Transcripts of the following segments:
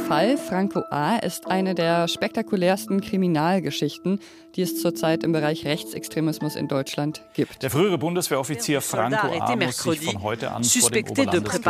Fall Franco A. ist eine der spektakulärsten Kriminalgeschichten, die es zurzeit im Bereich Rechtsextremismus in Deutschland gibt. Der frühere Bundeswehroffizier Franco A. muss sich von heute an vor dem Oberlandesgericht.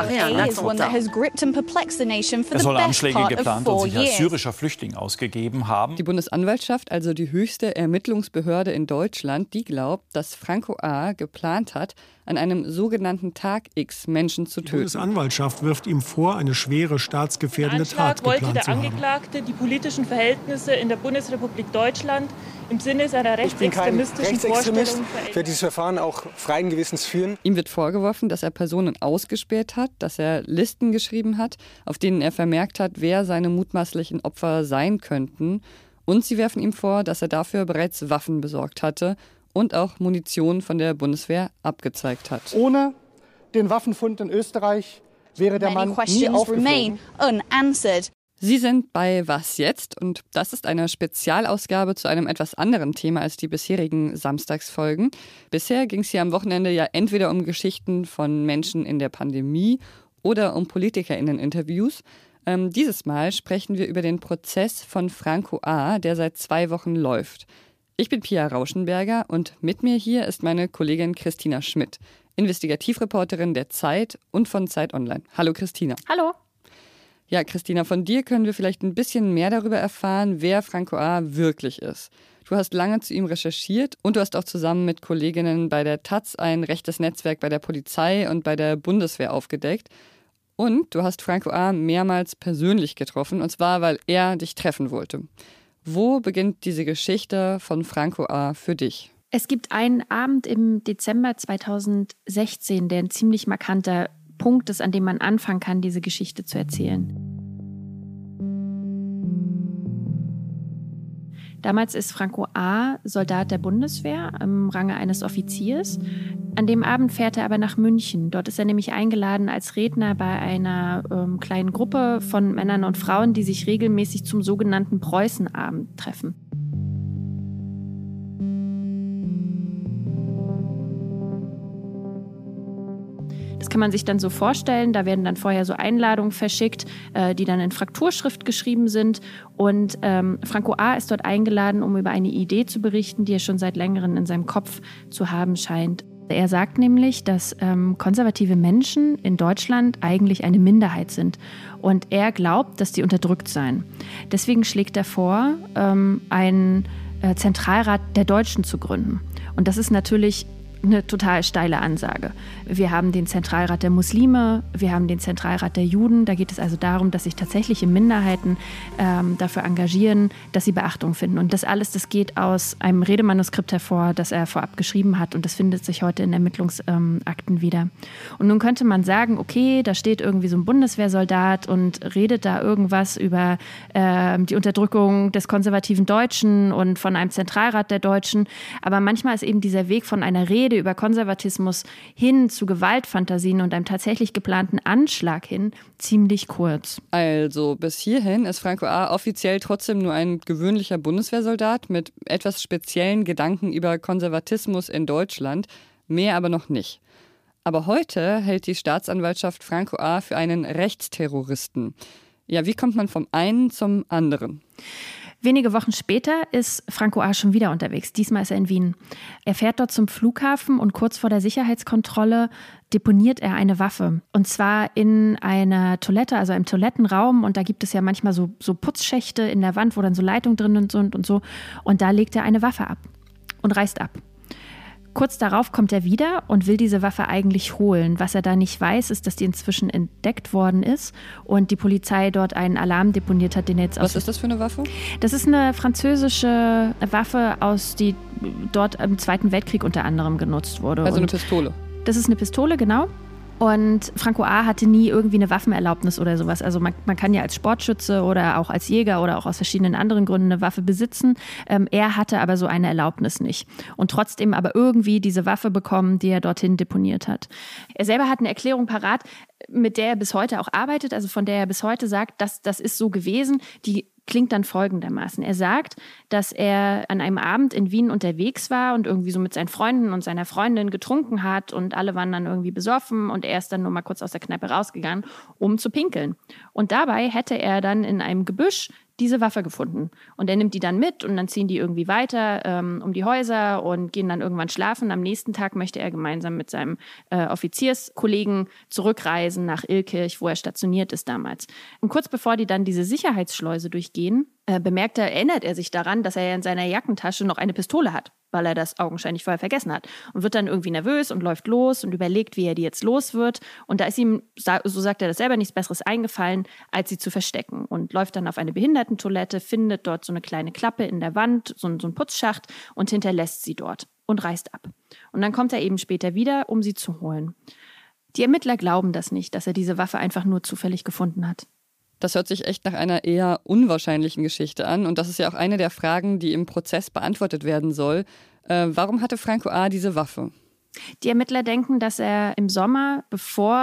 Er soll Anschläge geplant und sich als syrischer Flüchtling ausgegeben haben. Die Bundesanwaltschaft, also die höchste Ermittlungsbehörde in Deutschland, die glaubt, dass Franco A. geplant hat, an einem sogenannten Tag X Menschen zu töten. Die Bundesanwaltschaft wirft ihm vor, eine schwere staatsgefährdende Tat geplant zu haben. Wollte der Angeklagte die politischen Verhältnisse in der Bundesrepublik Deutschland im Sinne seiner rechtsextremistischen Vorstellungen verändern. Ich werde dieses Verfahren auch freien Gewissens führen. Ihm wird vorgeworfen, dass er Personen ausgespäht hat, dass er Listen geschrieben hat, auf denen er vermerkt hat, wer seine mutmaßlichen Opfer sein könnten. Und sie werfen ihm vor, dass er dafür bereits Waffen besorgt hatte und auch Munition von der Bundeswehr abgezeigt hat. Ohne den Waffenfund in Österreich wäre der Mann nie aufgeflogen. Sie sind bei Was jetzt? Und das ist eine Spezialausgabe zu einem etwas anderen Thema als die bisherigen Samstagsfolgen. Bisher ging es hier am Wochenende ja entweder um Geschichten von Menschen in der Pandemie oder um PolitikerInnen-Interviews. Dieses Mal sprechen wir über den Prozess von Franco A., der seit 2 Wochen läuft. Ich bin Pia Rauschenberger und mit mir hier ist meine Kollegin Christina Schmidt, Investigativreporterin der Zeit und von Zeit Online. Hallo Christina. Hallo. Ja, Christina, von dir können wir vielleicht ein bisschen mehr darüber erfahren, wer Franco A. wirklich ist. Du hast lange zu ihm recherchiert und du hast auch zusammen mit Kolleginnen bei der taz ein rechtes Netzwerk bei der Polizei und bei der Bundeswehr aufgedeckt. Und du hast Franco A. mehrmals persönlich getroffen, und zwar, weil er dich treffen wollte. Wo beginnt diese Geschichte von Franco A. für dich? Es gibt einen Abend im Dezember 2016, der ein ziemlich markanter Punkt ist, an dem man anfangen kann, diese Geschichte zu erzählen. Damals ist Franco A. Soldat der Bundeswehr im Range eines Offiziers. An dem Abend fährt er aber nach München. Dort ist er nämlich eingeladen als Redner bei einer kleinen Gruppe von Männern und Frauen, die sich regelmäßig zum sogenannten Preußenabend treffen. Das kann man sich dann so vorstellen, da werden dann vorher so Einladungen verschickt, die dann in Frakturschrift geschrieben sind. Und Franco A. ist dort eingeladen, um über eine Idee zu berichten, die er schon seit längerem in seinem Kopf zu haben scheint. Er sagt nämlich, dass konservative Menschen in Deutschland eigentlich eine Minderheit sind. Und er glaubt, dass die unterdrückt seien. Deswegen schlägt er vor, einen Zentralrat der Deutschen zu gründen. Und das ist natürlich eine total steile Ansage. Wir haben den Zentralrat der Muslime, wir haben den Zentralrat der Juden. Da geht es also darum, dass sich tatsächliche Minderheiten dafür engagieren, dass sie Beachtung finden. Und das alles, das geht aus einem Redemanuskript hervor, das er vorab geschrieben hat. Und das findet sich heute in Ermittlungsakten wieder. Und nun könnte man sagen, okay, da steht irgendwie so ein Bundeswehrsoldat und redet da irgendwas über die Unterdrückung des konservativen Deutschen und von einem Zentralrat der Deutschen. Aber manchmal ist eben dieser Weg von einer Rede über Konservatismus hin zu Gewaltfantasien und einem tatsächlich geplanten Anschlag hin ziemlich kurz. Also bis hierhin ist Franco A. offiziell trotzdem nur ein gewöhnlicher Bundeswehrsoldat mit etwas speziellen Gedanken über Konservatismus in Deutschland, mehr aber noch nicht. Aber heute hält die Staatsanwaltschaft Franco A. für einen Rechtsterroristen. Ja, wie kommt man vom einen zum anderen? Wenige Wochen später ist Franco A. schon wieder unterwegs. Diesmal ist er in Wien. Er fährt dort zum Flughafen und kurz vor der Sicherheitskontrolle deponiert er eine Waffe. Und zwar in einer Toilette, also einem Toilettenraum. Und da gibt es ja manchmal so Putzschächte in der Wand, wo dann so Leitungen drin sind und so. Und da legt er eine Waffe ab und reist ab. Kurz darauf kommt er wieder und will diese Waffe eigentlich holen. Was er da nicht weiß, ist, dass die inzwischen entdeckt worden ist und die Polizei dort einen Alarm deponiert hat, den er jetzt Was ist das für eine Waffe? Das ist eine französische Waffe, die dort im Zweiten Weltkrieg unter anderem genutzt wurde. Also eine Pistole? Das ist eine Pistole, genau. Und Franco A. hatte nie irgendwie eine Waffenerlaubnis oder sowas. Also man kann ja als Sportschütze oder auch als Jäger oder auch aus verschiedenen anderen Gründen eine Waffe besitzen. Er hatte aber so eine Erlaubnis nicht. Und trotzdem aber irgendwie diese Waffe bekommen, die er dorthin deponiert hat. Er selber hat eine Erklärung parat, mit der er bis heute auch arbeitet, also von der er bis heute sagt, dass das ist so gewesen. Die klingt dann folgendermaßen. Er sagt, dass er an einem Abend in Wien unterwegs war und irgendwie so mit seinen Freunden und seiner Freundin getrunken hat und alle waren dann irgendwie besoffen und er ist dann nur mal kurz aus der Kneipe rausgegangen, um zu pinkeln. Und dabei hätte er dann in einem Gebüsch diese Waffe gefunden. Und er nimmt die dann mit und dann ziehen die irgendwie weiter um die Häuser und gehen dann irgendwann schlafen. Am nächsten Tag möchte er gemeinsam mit seinem Offizierskollegen zurückreisen nach Illkirch, wo er stationiert ist damals. Und kurz bevor die dann diese Sicherheitsschleuse durchgehen, erinnert er sich daran, dass er in seiner Jackentasche noch eine Pistole hat, weil er das augenscheinlich vorher vergessen hat. Und wird dann irgendwie nervös und läuft los und überlegt, wie er die jetzt los wird. Und da ist ihm, so sagt er das selber, nichts Besseres eingefallen, als sie zu verstecken. Und läuft dann auf eine Behindertentoilette, findet dort so eine kleine Klappe in der Wand, so einen Putzschacht und hinterlässt sie dort und reist ab. Und dann kommt er eben später wieder, um sie zu holen. Die Ermittler glauben das nicht, dass er diese Waffe einfach nur zufällig gefunden hat. Das hört sich echt nach einer eher unwahrscheinlichen Geschichte an. Und das ist ja auch eine der Fragen, die im Prozess beantwortet werden soll. Warum hatte Franco A. diese Waffe? Die Ermittler denken, dass er im Sommer, bevor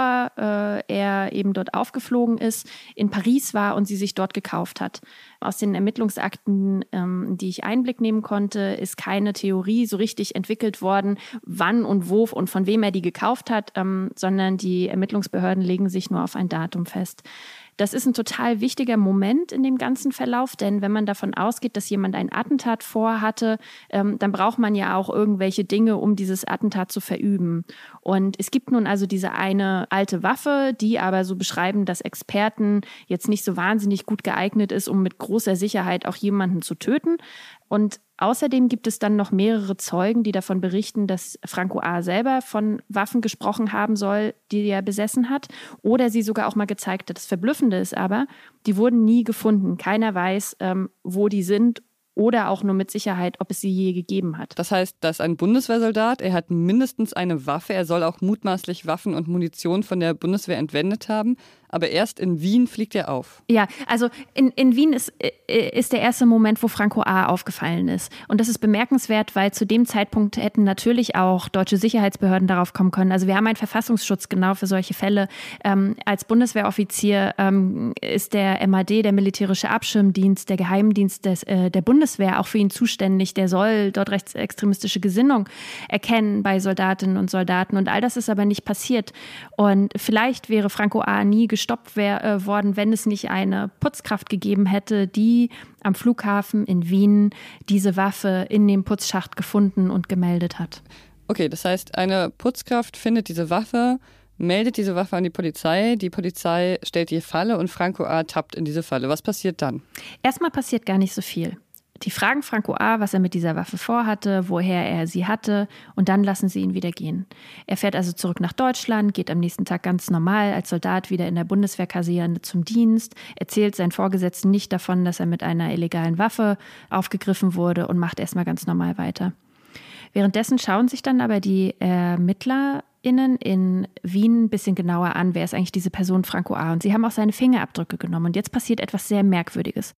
er eben dort aufgeflogen ist, in Paris war und sie sich dort gekauft hat. Aus den Ermittlungsakten, die ich Einblick nehmen konnte, ist keine Theorie so richtig entwickelt worden, wann und wo und von wem er die gekauft hat, sondern die Ermittlungsbehörden legen sich nur auf ein Datum fest. Das ist ein total wichtiger Moment in dem ganzen Verlauf, denn wenn man davon ausgeht, dass jemand ein Attentat vorhatte, dann braucht man ja auch irgendwelche Dinge, um dieses Attentat zu verüben. Und es gibt nun also diese eine alte Waffe, die aber so beschreiben, dass Experten jetzt nicht so wahnsinnig gut geeignet ist, um mit großer Sicherheit auch jemanden zu töten. Und außerdem gibt es dann noch mehrere Zeugen, die davon berichten, dass Franco A. selber von Waffen gesprochen haben soll, die er besessen hat, oder sie sogar auch mal gezeigt hat. Das Verblüffende ist aber, die wurden nie gefunden. Keiner weiß, wo die sind oder auch nur mit Sicherheit, ob es sie je gegeben hat. Das heißt, da ist ein Bundeswehrsoldat, er hat mindestens eine Waffe, er soll auch mutmaßlich Waffen und Munition von der Bundeswehr entwendet haben, aber erst in Wien fliegt er auf. Ja, also in Wien ist der erste Moment, wo Franco A. aufgefallen ist. Und das ist bemerkenswert, weil zu dem Zeitpunkt hätten natürlich auch deutsche Sicherheitsbehörden darauf kommen können. Also wir haben einen Verfassungsschutz genau für solche Fälle. Als Bundeswehroffizier ist der MAD, der militärische Abschirmdienst, der Geheimdienst der Bundeswehr auch für ihn zuständig. Der soll dort rechtsextremistische Gesinnung erkennen bei Soldatinnen und Soldaten. Und all das ist aber nicht passiert. Und vielleicht wäre Franco A. nie gestoppt worden, wenn es nicht eine Putzkraft gegeben hätte, die am Flughafen in Wien diese Waffe in dem Putzschacht gefunden und gemeldet hat. Okay, das heißt, eine Putzkraft findet diese Waffe, meldet diese Waffe an die Polizei stellt die Falle und Franco A. tappt in diese Falle. Was passiert dann? Erstmal passiert gar nicht so viel. Die fragen Franco A., was er mit dieser Waffe vorhatte, woher er sie hatte, und dann lassen sie ihn wieder gehen. Er fährt also zurück nach Deutschland, geht am nächsten Tag ganz normal als Soldat wieder in der Bundeswehrkaserne zum Dienst, erzählt seinen Vorgesetzten nicht davon, dass er mit einer illegalen Waffe aufgegriffen wurde und macht erstmal ganz normal weiter. Währenddessen schauen sich dann aber die ErmittlerInnen in Wien ein bisschen genauer an, wer ist eigentlich diese Person Franco A. Und sie haben auch seine Fingerabdrücke genommen. Und jetzt passiert etwas sehr Merkwürdiges.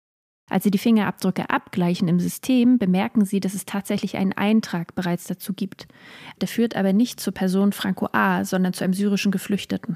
Als sie die Fingerabdrücke abgleichen im System, bemerken sie, dass es tatsächlich einen Eintrag bereits dazu gibt. Der führt aber nicht zur Person Franco A., sondern zu einem syrischen Geflüchteten.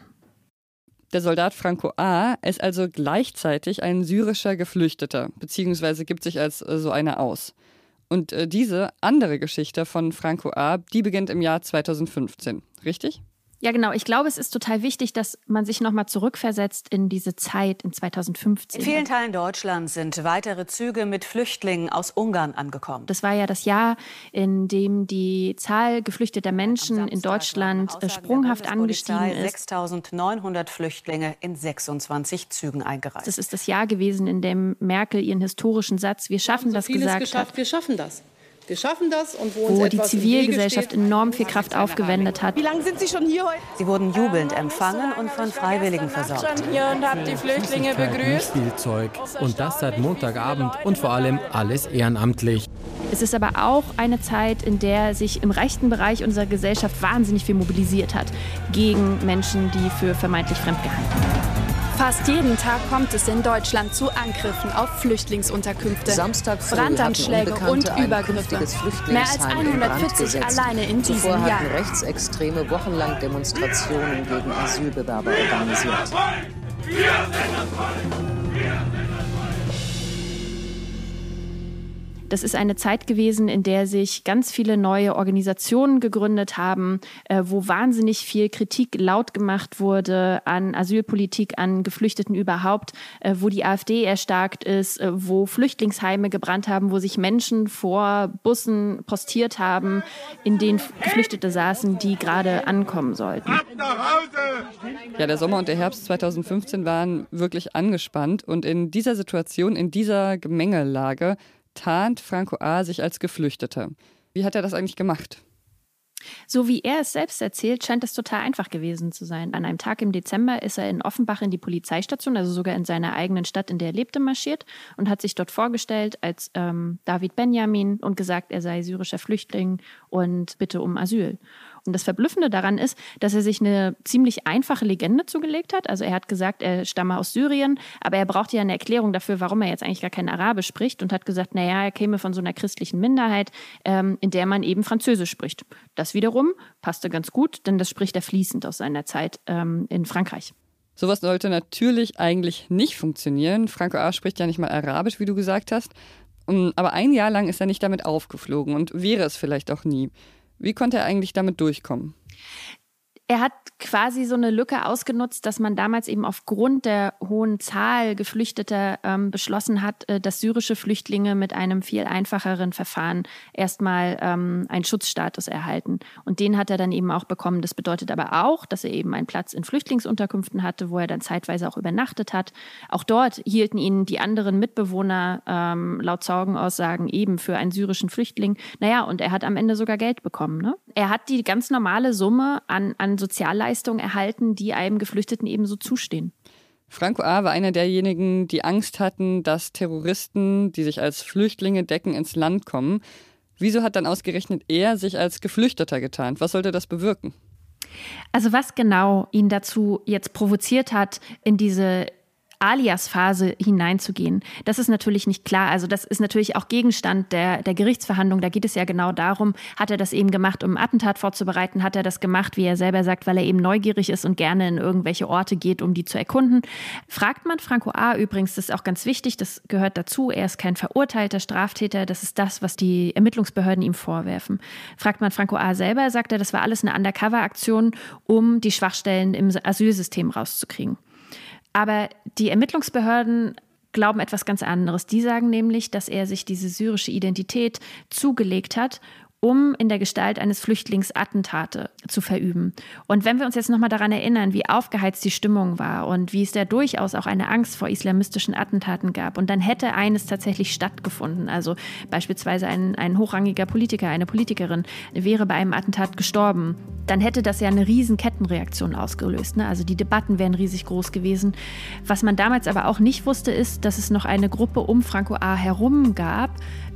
Der Soldat Franco A. ist also gleichzeitig ein syrischer Geflüchteter, beziehungsweise gibt sich als so einer aus. Und diese andere Geschichte von Franco A., die beginnt im Jahr 2015, richtig? Ja, genau. Ich glaube, es ist total wichtig, dass man sich nochmal zurückversetzt in diese Zeit in 2015. In vielen Teilen Deutschlands sind weitere Züge mit Flüchtlingen aus Ungarn angekommen. Das war ja das Jahr, in dem die Zahl geflüchteter Menschen in Deutschland sprunghaft angestiegen ist. 6.900 Flüchtlinge in 26 Zügen eingereist. Das ist das Jahr gewesen, in dem Merkel ihren historischen Satz „Wir schaffen das" gesagt hat. Wir schaffen das. Wir schaffen das und wo die Zivilgesellschaft enorm viel Kraft aufgewendet hat. Wie lange sind Sie schon hier heute? Sie wurden jubelnd empfangen und von Freiwilligen versorgt. Ich stand hier und habe die Flüchtlinge begrüßt. Spielzeug. Und das seit Montagabend und vor allem alles ehrenamtlich. Es ist aber auch eine Zeit, in der sich im rechten Bereich unserer Gesellschaft wahnsinnig viel mobilisiert hat gegen Menschen, die für vermeintlich fremd gehalten werden. Fast jeden Tag kommt es in Deutschland zu Angriffen auf Flüchtlingsunterkünfte, Brandanschläge und Übergriffe. Mehr als 140 alleine in diesem Jahr. Zuvor hatten Rechtsextreme wochenlang Demonstrationen gegen Asylbewerber organisiert. Das ist eine Zeit gewesen, in der sich ganz viele neue Organisationen gegründet haben, wo wahnsinnig viel Kritik laut gemacht wurde an Asylpolitik, an Geflüchteten überhaupt, wo die AfD erstarkt ist, wo Flüchtlingsheime gebrannt haben, wo sich Menschen vor Bussen postiert haben, in denen Geflüchtete saßen, die gerade ankommen sollten. Ja, der Sommer und der Herbst 2015 waren wirklich angespannt und in dieser Situation, in dieser Gemengelage tarnt Franco A. sich als Geflüchteter. Wie hat er das eigentlich gemacht? So wie er es selbst erzählt, scheint es total einfach gewesen zu sein. An einem Tag im Dezember ist er in Offenbach in die Polizeistation, also sogar in seiner eigenen Stadt, in der er lebte, marschiert und hat sich dort vorgestellt als David Benjamin und gesagt, er sei syrischer Flüchtling und bitte um Asyl. Und das Verblüffende daran ist, dass er sich eine ziemlich einfache Legende zugelegt hat. Also er hat gesagt, er stamme aus Syrien, aber er brauchte ja eine Erklärung dafür, warum er jetzt eigentlich gar kein Arabisch spricht und hat gesagt, naja, er käme von so einer christlichen Minderheit, in der man eben Französisch spricht. Das wiederum passte ganz gut, denn das spricht er fließend aus seiner Zeit in Frankreich. Sowas sollte natürlich eigentlich nicht funktionieren. Franco A. spricht ja nicht mal Arabisch, wie du gesagt hast. Aber ein Jahr lang ist er nicht damit aufgeflogen und wäre es vielleicht auch nie. Wie konnte er eigentlich damit durchkommen? Er hat quasi so eine Lücke ausgenutzt, dass man damals eben aufgrund der hohen Zahl Geflüchteter beschlossen hat, dass syrische Flüchtlinge mit einem viel einfacheren Verfahren erstmal einen Schutzstatus erhalten. Und den hat er dann eben auch bekommen. Das bedeutet aber auch, dass er eben einen Platz in Flüchtlingsunterkünften hatte, wo er dann zeitweise auch übernachtet hat. Auch dort hielten ihn die anderen Mitbewohner laut Zeugenaussagen eben für einen syrischen Flüchtling. Naja, und er hat am Ende sogar Geld bekommen. Ne? Er hat die ganz normale Summe an Sozialleistungen erhalten, die einem Geflüchteten ebenso zustehen. Franco A. war einer derjenigen, die Angst hatten, dass Terroristen, die sich als Flüchtlinge decken, ins Land kommen. Wieso hat dann ausgerechnet er sich als Geflüchteter getarnt? Was sollte das bewirken? Also was genau ihn dazu jetzt provoziert hat, in diese Alias-Phase hineinzugehen. Das ist natürlich nicht klar. Also das ist natürlich auch Gegenstand der Gerichtsverhandlung. Da geht es ja genau darum, hat er das eben gemacht, um ein Attentat vorzubereiten? Hat er das gemacht, wie er selber sagt, weil er eben neugierig ist und gerne in irgendwelche Orte geht, um die zu erkunden? Fragt man Franco A. übrigens, das ist auch ganz wichtig, das gehört dazu, er ist kein verurteilter Straftäter, das ist das, was die Ermittlungsbehörden ihm vorwerfen. Fragt man Franco A. selber, sagt er, das war alles eine Undercover-Aktion, um die Schwachstellen im Asylsystem rauszukriegen. Aber die Ermittlungsbehörden glauben etwas ganz anderes. Die sagen nämlich, dass er sich diese syrische Identität zugelegt hat, um in der Gestalt eines Flüchtlings Attentate zu verüben. Und wenn wir uns jetzt nochmal daran erinnern, wie aufgeheizt die Stimmung war und wie es da durchaus auch eine Angst vor islamistischen Attentaten gab, und dann hätte eines tatsächlich stattgefunden, also beispielsweise ein hochrangiger Politiker, eine Politikerin wäre bei einem Attentat gestorben, dann hätte das ja eine riesen Kettenreaktion ausgelöst. Ne? Also die Debatten wären riesig groß gewesen. Was man damals aber auch nicht wusste, ist, dass es noch eine Gruppe um Franco A. herum gab,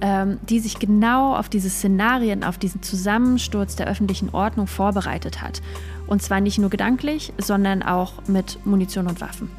die sich genau auf diese Szenarien, auf diesen Zusammensturz der öffentlichen Ordnung vorbereitet hat. Und zwar nicht nur gedanklich, sondern auch mit Munition und Waffen.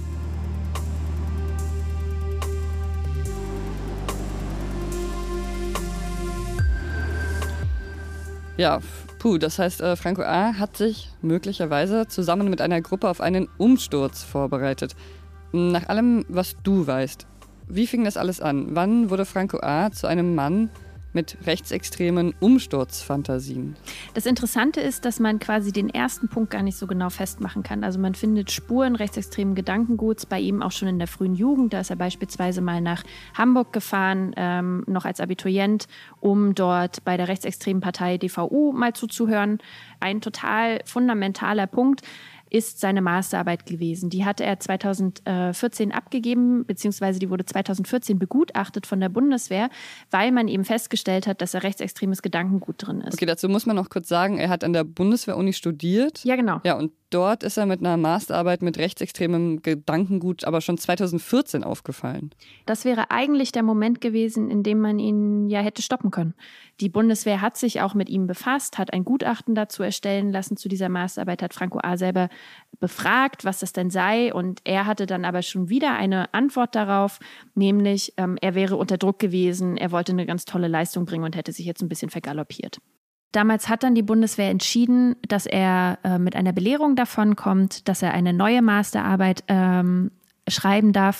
Ja, das heißt, Franco A. hat sich möglicherweise zusammen mit einer Gruppe auf einen Umsturz vorbereitet. Nach allem, was du weißt, wie fing das alles an? Wann wurde Franco A. zu einem Mann mit rechtsextremen Umsturzfantasien? Das Interessante ist, dass man quasi den ersten Punkt gar nicht so genau festmachen kann. Also man findet Spuren rechtsextremen Gedankenguts bei ihm auch schon in der frühen Jugend. Da ist er beispielsweise mal nach Hamburg gefahren, noch als Abiturient, um dort bei der rechtsextremen Partei DVU mal zuzuhören. Ein total fundamentaler Punkt ist seine Masterarbeit gewesen. Die hatte er 2014 abgegeben, beziehungsweise die wurde 2014 begutachtet von der Bundeswehr, weil man eben festgestellt hat, dass da rechtsextremes Gedankengut drin ist. Okay, dazu muss man noch kurz sagen, er hat an der Bundeswehr-Uni studiert. Ja, genau. Ja, und dort ist er mit einer Masterarbeit mit rechtsextremem Gedankengut aber schon 2014 aufgefallen. Das wäre eigentlich der Moment gewesen, in dem man ihn ja hätte stoppen können. Die Bundeswehr hat sich auch mit ihm befasst, hat ein Gutachten dazu erstellen lassen zu dieser Masterarbeit, hat Franco A. selber befragt, was das denn sei. Und er hatte dann aber schon wieder eine Antwort darauf, nämlich er wäre unter Druck gewesen, er wollte eine ganz tolle Leistung bringen und hätte sich jetzt ein bisschen vergaloppiert. Damals hat dann die Bundeswehr entschieden, dass er mit einer Belehrung davonkommt, dass er eine neue Masterarbeit schreiben darf.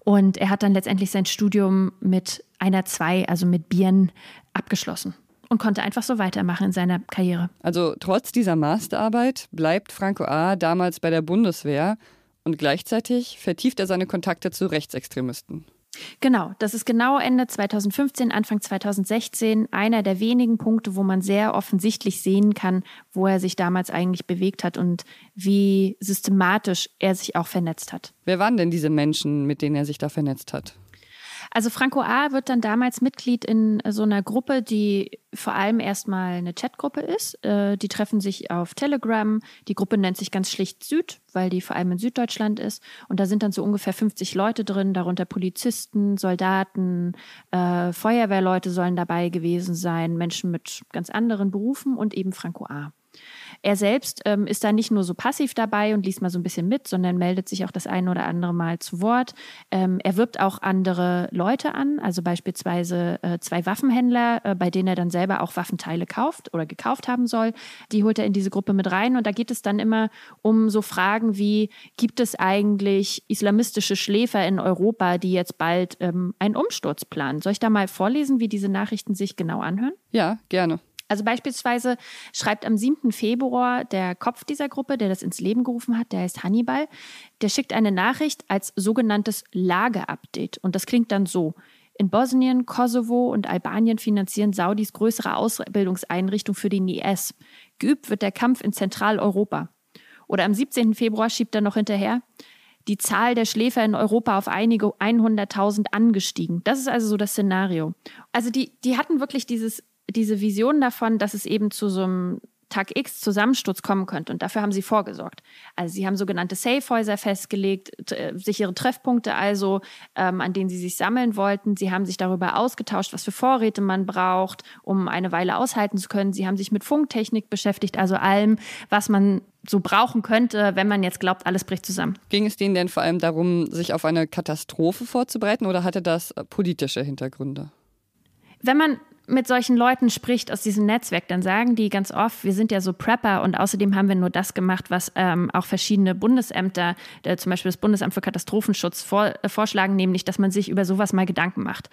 Und er hat dann letztendlich sein Studium mit einer 2, also mit Bien, abgeschlossen. Und konnte einfach so weitermachen in seiner Karriere. Also trotz dieser Masterarbeit bleibt Franco A. damals bei der Bundeswehr und gleichzeitig vertieft er seine Kontakte zu Rechtsextremisten. Genau, das ist genau Ende 2015, Anfang 2016 einer der wenigen Punkte, wo man sehr offensichtlich sehen kann, wo er sich damals eigentlich bewegt hat und wie systematisch er sich auch vernetzt hat. Wer waren denn diese Menschen, mit denen er sich da vernetzt hat? Also Franco A. wird dann damals Mitglied in so einer Gruppe, die vor allem erstmal eine Chatgruppe ist. Die treffen sich auf Telegram. Die Gruppe nennt sich ganz schlicht Süd, weil die vor allem in Süddeutschland ist. Und da sind dann so ungefähr 50 Leute drin, darunter Polizisten, Soldaten, Feuerwehrleute sollen dabei gewesen sein, Menschen mit ganz anderen Berufen und eben Franco A. Er selbst ist da nicht nur so passiv dabei und liest mal so ein bisschen mit, sondern meldet sich auch das ein oder andere Mal zu Wort. Er wirbt auch andere Leute an, also beispielsweise 2 Waffenhändler, bei denen er dann selber auch Waffenteile kauft oder gekauft haben soll. Die holt er in diese Gruppe mit rein und da geht es dann immer um so Fragen wie, gibt es eigentlich islamistische Schläfer in Europa, die jetzt bald einen Umsturz planen? Soll ich da mal vorlesen, wie diese Nachrichten sich genau anhören? Ja, gerne. Also beispielsweise schreibt am 7. Februar der Kopf dieser Gruppe, der das ins Leben gerufen hat, der heißt Hannibal, der schickt eine Nachricht als sogenanntes Lageupdate. Und das klingt dann so: In Bosnien, Kosovo und Albanien finanzieren Saudis größere Ausbildungseinrichtungen für den IS. Geübt wird der Kampf in Zentraleuropa. Oder am 17. Februar schiebt er noch hinterher: Die Zahl der Schläfer in Europa auf einige 100.000 angestiegen. Das ist also so das Szenario. Also die hatten wirklich diese Vision davon, dass es eben zu so einem Tag X Zusammensturz kommen könnte. Und dafür haben sie vorgesorgt. Also sie haben sogenannte Safehäuser festgelegt, sichere Treffpunkte also, an denen sie sich sammeln wollten. Sie haben sich darüber ausgetauscht, was für Vorräte man braucht, um eine Weile aushalten zu können. Sie haben sich mit Funktechnik beschäftigt, also allem, was man so brauchen könnte, wenn man jetzt glaubt, alles bricht zusammen. Ging es denen denn vor allem darum, sich auf eine Katastrophe vorzubereiten, oder hatte das politische Hintergründe? Wenn man mit solchen Leuten spricht aus diesem Netzwerk, dann sagen die ganz oft, wir sind ja so Prepper und außerdem haben wir nur das gemacht, was auch verschiedene Bundesämter, zum Beispiel das Bundesamt für Katastrophenschutz vorschlagen, nämlich, dass man sich über sowas mal Gedanken macht.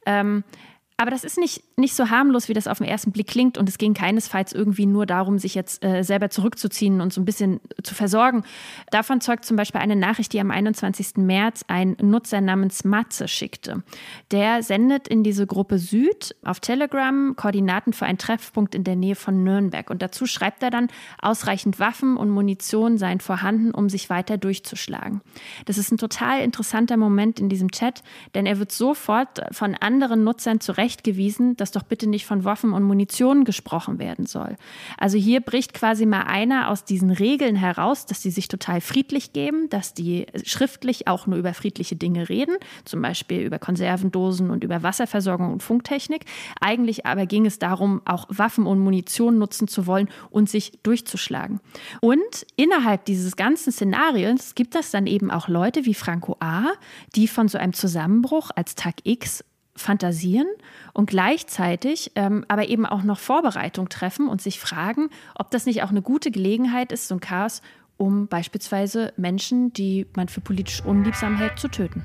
Aber das ist nicht so harmlos, wie das auf den ersten Blick klingt, und es ging keinesfalls irgendwie nur darum, sich jetzt selber zurückzuziehen und so ein bisschen zu versorgen. Davon zeugt zum Beispiel eine Nachricht, die am 21. März ein Nutzer namens Matze schickte. Der sendet in diese Gruppe Süd auf Telegram Koordinaten für einen Treffpunkt in der Nähe von Nürnberg. Und dazu schreibt er dann, ausreichend Waffen und Munition seien vorhanden, um sich weiter durchzuschlagen. Das ist ein total interessanter Moment in diesem Chat, denn er wird sofort von anderen Nutzern zurechtgewiesen, dass doch bitte nicht von Waffen und Munition gesprochen werden soll. Also hier bricht quasi mal einer aus diesen Regeln heraus, dass die sich total friedlich geben, dass die schriftlich auch nur über friedliche Dinge reden, zum Beispiel über Konservendosen und über Wasserversorgung und Funktechnik. Eigentlich aber ging es darum, auch Waffen und Munition nutzen zu wollen und sich durchzuschlagen. Und innerhalb dieses ganzen Szenarios gibt es dann eben auch Leute wie Franco A., die von so einem Zusammenbruch als Tag X fantasieren und gleichzeitig aber eben auch noch Vorbereitung treffen und sich fragen, ob das nicht auch eine gute Gelegenheit ist, so ein Chaos, um beispielsweise Menschen, die man für politisch unliebsam hält, zu töten.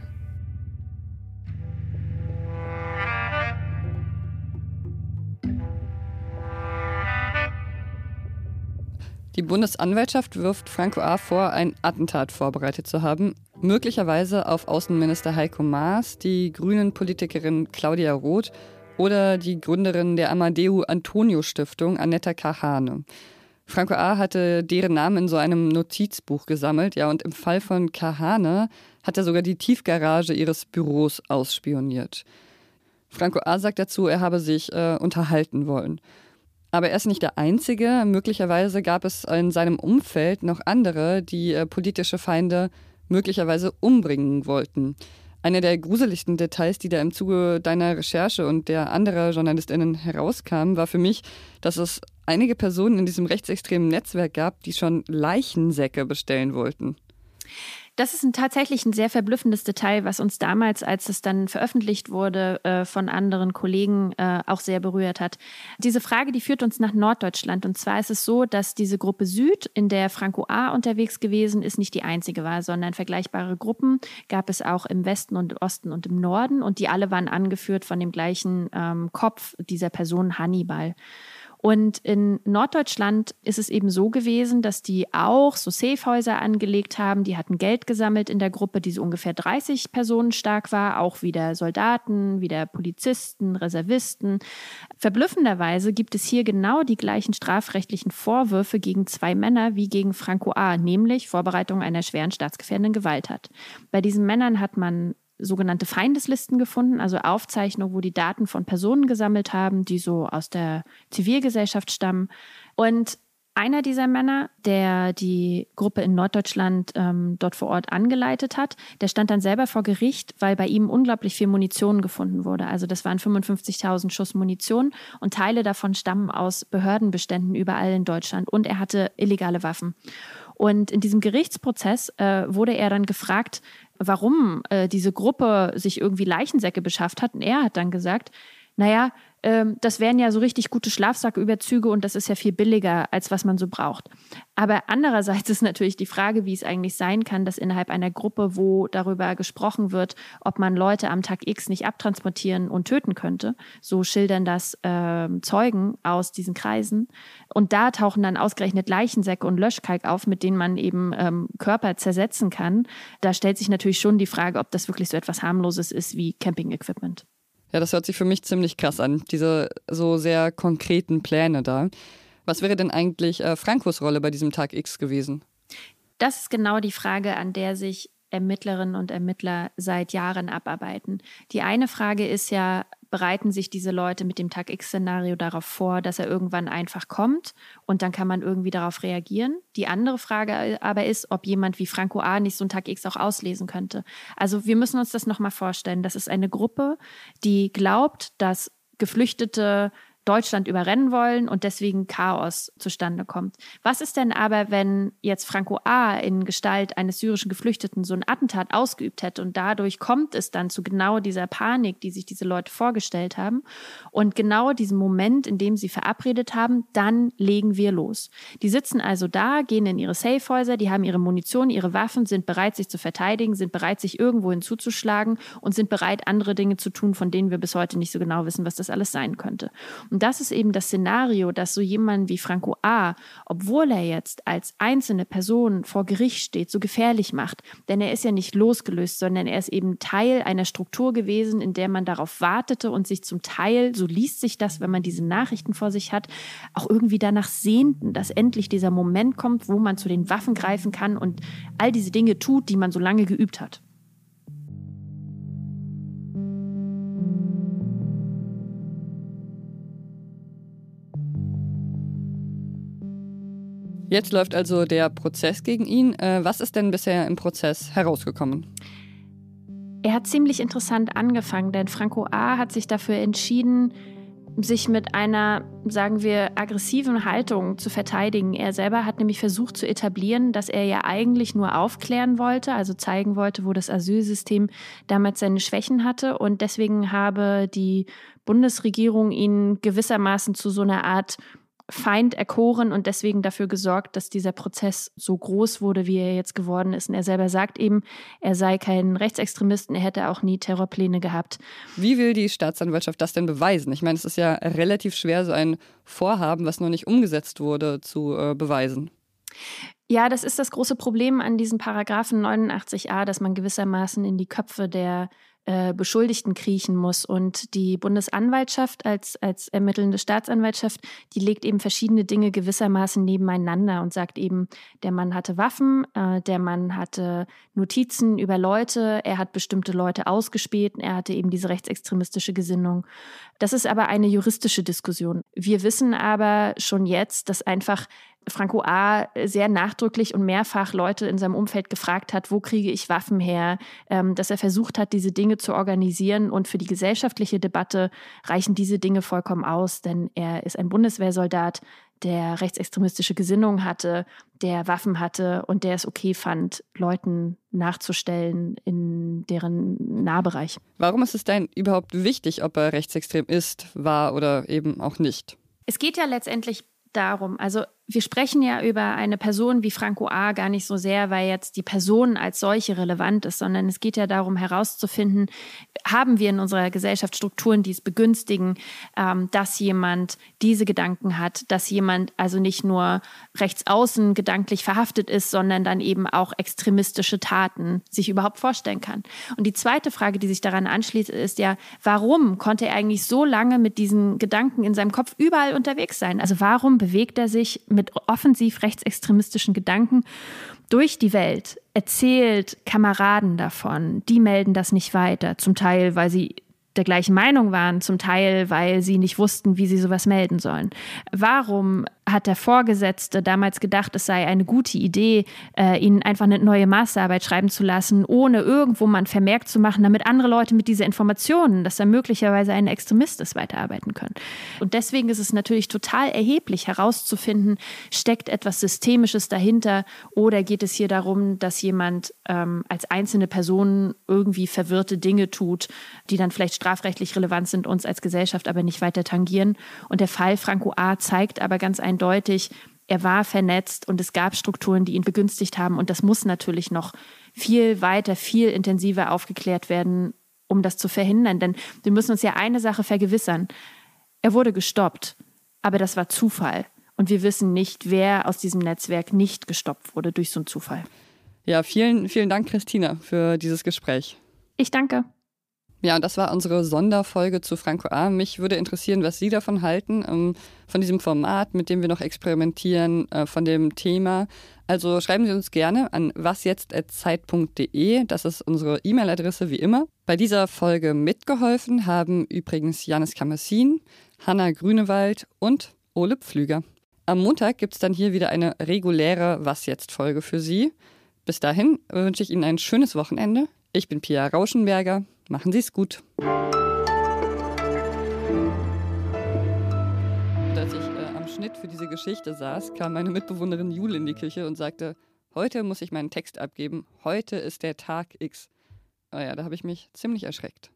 Die Bundesanwaltschaft wirft Franco A. vor, ein Attentat vorbereitet zu haben, möglicherweise auf Außenminister Heiko Maas, die Grünen-Politikerin Claudia Roth oder die Gründerin der Amadeu-Antonio-Stiftung Annetta Kahane. Franco A. hatte deren Namen in so einem Notizbuch gesammelt, ja, und im Fall von Kahane hat er sogar die Tiefgarage ihres Büros ausspioniert. Franco A. sagt dazu, er habe sich unterhalten wollen. Aber er ist nicht der Einzige. Möglicherweise gab es in seinem Umfeld noch andere, die politische Feinde möglicherweise umbringen wollten. Eine der gruseligsten Details, die da im Zuge deiner Recherche und der anderer JournalistInnen herauskamen, war für mich, dass es einige Personen in diesem rechtsextremen Netzwerk gab, die schon Leichensäcke bestellen wollten. Das ist tatsächlich ein sehr verblüffendes Detail, was uns damals, als es dann veröffentlicht wurde, von anderen Kollegen auch sehr berührt hat. Diese Frage, die führt uns nach Norddeutschland. Und zwar ist es so, dass diese Gruppe Süd, in der Franco A. unterwegs gewesen ist, nicht die einzige war, sondern vergleichbare Gruppen gab es auch im Westen und Osten und im Norden. Und die alle waren angeführt von dem gleichen Kopf dieser Person, Hannibal. Und in Norddeutschland ist es eben so gewesen, dass die auch so Safehäuser angelegt haben. Die hatten Geld gesammelt in der Gruppe, die so ungefähr 30 Personen stark war. Auch wieder Soldaten, wieder Polizisten, Reservisten. Verblüffenderweise gibt es hier genau die gleichen strafrechtlichen Vorwürfe gegen 2 Männer wie gegen Franco A., nämlich Vorbereitung einer schweren staatsgefährdenden Gewalttat. Bei diesen Männern hat man sogenannte Feindeslisten gefunden, also Aufzeichnungen, wo die Daten von Personen gesammelt haben, die so aus der Zivilgesellschaft stammen. Und einer dieser Männer, der die Gruppe in Norddeutschland dort vor Ort angeleitet hat, der stand dann selber vor Gericht, weil bei ihm unglaublich viel Munition gefunden wurde. Also das waren 55.000 Schuss Munition und Teile davon stammen aus Behördenbeständen überall in Deutschland. Und er hatte illegale Waffen. Und in diesem Gerichtsprozess wurde er dann gefragt, warum diese Gruppe sich irgendwie Leichensäcke beschafft hat. Und er hat dann gesagt, naja, das wären ja so richtig gute Schlafsacküberzüge und das ist ja viel billiger, als was man so braucht. Aber andererseits ist natürlich die Frage, wie es eigentlich sein kann, dass innerhalb einer Gruppe, wo darüber gesprochen wird, ob man Leute am Tag X nicht abtransportieren und töten könnte, so schildern das Zeugen aus diesen Kreisen. Und da tauchen dann ausgerechnet Leichensäcke und Löschkalk auf, mit denen man eben Körper zersetzen kann. Da stellt sich natürlich schon die Frage, ob das wirklich so etwas Harmloses ist wie Camping-Equipment. Ja, das hört sich für mich ziemlich krass an, diese so sehr konkreten Pläne da. Was wäre denn eigentlich Francos Rolle bei diesem Tag X gewesen? Das ist genau die Frage, an der sich Ermittlerinnen und Ermittler seit Jahren abarbeiten. Die eine Frage ist ja, bereiten sich diese Leute mit dem Tag-X-Szenario darauf vor, dass er irgendwann einfach kommt und dann kann man irgendwie darauf reagieren. Die andere Frage aber ist, ob jemand wie Franco A. nicht so einen Tag X auch auslesen könnte. Also wir müssen uns das nochmal vorstellen. Das ist eine Gruppe, die glaubt, dass Geflüchtete Deutschland überrennen wollen und deswegen Chaos zustande kommt. Was ist denn aber, wenn jetzt Franco A. in Gestalt eines syrischen Geflüchteten so ein Attentat ausgeübt hätte und dadurch kommt es dann zu genau dieser Panik, die sich diese Leute vorgestellt haben und genau diesem Moment, in dem sie verabredet haben, dann legen wir los. Die sitzen also da, gehen in ihre Safehäuser, die haben ihre Munition, ihre Waffen, sind bereit, sich zu verteidigen, sind bereit, sich irgendwo hinzuzuschlagen und sind bereit, andere Dinge zu tun, von denen wir bis heute nicht so genau wissen, was das alles sein könnte. Und das ist eben das Szenario, dass so jemand wie Franco A., obwohl er jetzt als einzelne Person vor Gericht steht, so gefährlich macht. Denn er ist ja nicht losgelöst, sondern er ist eben Teil einer Struktur gewesen, in der man darauf wartete und sich zum Teil, so liest sich das, wenn man diese Nachrichten vor sich hat, auch irgendwie danach sehnten, dass endlich dieser Moment kommt, wo man zu den Waffen greifen kann und all diese Dinge tut, die man so lange geübt hat. Jetzt läuft also der Prozess gegen ihn. Was ist denn bisher im Prozess herausgekommen? Er hat ziemlich interessant angefangen, denn Franco A. hat sich dafür entschieden, sich mit einer, sagen wir, aggressiven Haltung zu verteidigen. Er selber hat nämlich versucht zu etablieren, dass er ja eigentlich nur aufklären wollte, also zeigen wollte, wo das Asylsystem damals seine Schwächen hatte. Und deswegen habe die Bundesregierung ihn gewissermaßen zu so einer Art Feind erkoren und deswegen dafür gesorgt, dass dieser Prozess so groß wurde, wie er jetzt geworden ist. Und er selber sagt eben, er sei kein Rechtsextremist und er hätte auch nie Terrorpläne gehabt. Wie will die Staatsanwaltschaft das denn beweisen? Ich meine, es ist ja relativ schwer, so ein Vorhaben, was noch nicht umgesetzt wurde, zu beweisen. Ja, das ist das große Problem an diesem Paragraphen 89a, dass man gewissermaßen in die Köpfe der Beschuldigten kriechen muss. Und die Bundesanwaltschaft als ermittelnde Staatsanwaltschaft, die legt eben verschiedene Dinge gewissermaßen nebeneinander und sagt eben, der Mann hatte Waffen, der Mann hatte Notizen über Leute, er hat bestimmte Leute ausgespäht, er hatte eben diese rechtsextremistische Gesinnung. Das ist aber eine juristische Diskussion. Wir wissen aber schon jetzt, dass einfach Franco A. sehr nachdrücklich und mehrfach Leute in seinem Umfeld gefragt hat, wo kriege ich Waffen her, dass er versucht hat, diese Dinge zu organisieren und für die gesellschaftliche Debatte reichen diese Dinge vollkommen aus, denn er ist ein Bundeswehrsoldat, der rechtsextremistische Gesinnung hatte, der Waffen hatte und der es okay fand, Leuten nachzustellen in deren Nahbereich. Warum ist es denn überhaupt wichtig, ob er rechtsextrem ist, war oder eben auch nicht? Es geht ja letztendlich darum, also wir sprechen ja über eine Person wie Franco A. gar nicht so sehr, weil jetzt die Person als solche relevant ist, sondern es geht ja darum herauszufinden, haben wir in unserer Gesellschaft Strukturen, die es begünstigen, dass jemand diese Gedanken hat, dass jemand also nicht nur rechtsaußen gedanklich verhaftet ist, sondern dann eben auch extremistische Taten sich überhaupt vorstellen kann. Und die zweite Frage, die sich daran anschließt, ist ja, warum konnte er eigentlich so lange mit diesen Gedanken in seinem Kopf überall unterwegs sein? Also warum bewegt er sich mit offensiv rechtsextremistischen Gedanken durch die Welt, erzählt Kameraden davon, die melden das nicht weiter, zum Teil, weil sie der gleichen Meinung waren, zum Teil, weil sie nicht wussten, wie sie sowas melden sollen. Warum hat der Vorgesetzte damals gedacht, es sei eine gute Idee, ihnen einfach eine neue Masterarbeit schreiben zu lassen, ohne irgendwo mal ein Vermerk zu machen, damit andere Leute mit dieser Informationen, dass er möglicherweise ein Extremist ist, weiterarbeiten können. Und deswegen ist es natürlich total erheblich herauszufinden, steckt etwas Systemisches dahinter oder geht es hier darum, dass jemand als einzelne Person irgendwie verwirrte Dinge tut, die dann vielleicht strafrechtlich relevant sind, uns als Gesellschaft aber nicht weiter tangieren. Und der Fall Franco A. zeigt aber ganz eindeutig, er war vernetzt und es gab Strukturen, die ihn begünstigt haben. Und das muss natürlich noch viel weiter, viel intensiver aufgeklärt werden, um das zu verhindern. Denn wir müssen uns ja eine Sache vergewissern. Er wurde gestoppt, aber das war Zufall. Und wir wissen nicht, wer aus diesem Netzwerk nicht gestoppt wurde durch so einen Zufall. Ja, vielen, vielen Dank, Christina, für dieses Gespräch. Ich danke. Ja, und das war unsere Sonderfolge zu Franco A. Mich würde interessieren, was Sie davon halten, von diesem Format, mit dem wir noch experimentieren, von dem Thema. Also schreiben Sie uns gerne an wasjetzt@zeit.de. Das ist unsere E-Mail-Adresse wie immer. Bei dieser Folge mitgeholfen haben übrigens Janis Kamassin, Hanna Grünewald und Ole Pflüger. Am Montag gibt es dann hier wieder eine reguläre Was-Jetzt-Folge für Sie. Bis dahin wünsche ich Ihnen ein schönes Wochenende. Ich bin Pia Rauschenberger. Machen Sie es gut. Als ich am Schnitt für diese Geschichte saß, kam meine Mitbewohnerin Jule in die Küche und sagte, heute muss ich meinen Text abgeben. Heute ist der Tag X. Oh ja, da habe ich mich ziemlich erschreckt.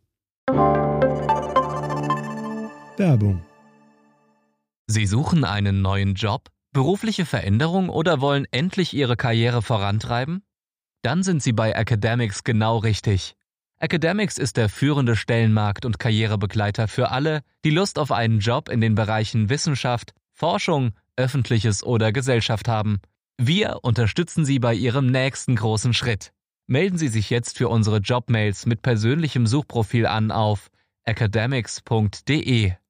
Werbung. Sie suchen einen neuen Job, berufliche Veränderung oder wollen endlich Ihre Karriere vorantreiben? Dann sind Sie bei Academics genau richtig. Academics ist der führende Stellenmarkt- und Karrierebegleiter für alle, die Lust auf einen Job in den Bereichen Wissenschaft, Forschung, Öffentliches oder Gesellschaft haben. Wir unterstützen Sie bei Ihrem nächsten großen Schritt. Melden Sie sich jetzt für unsere Jobmails mit persönlichem Suchprofil an auf academics.de.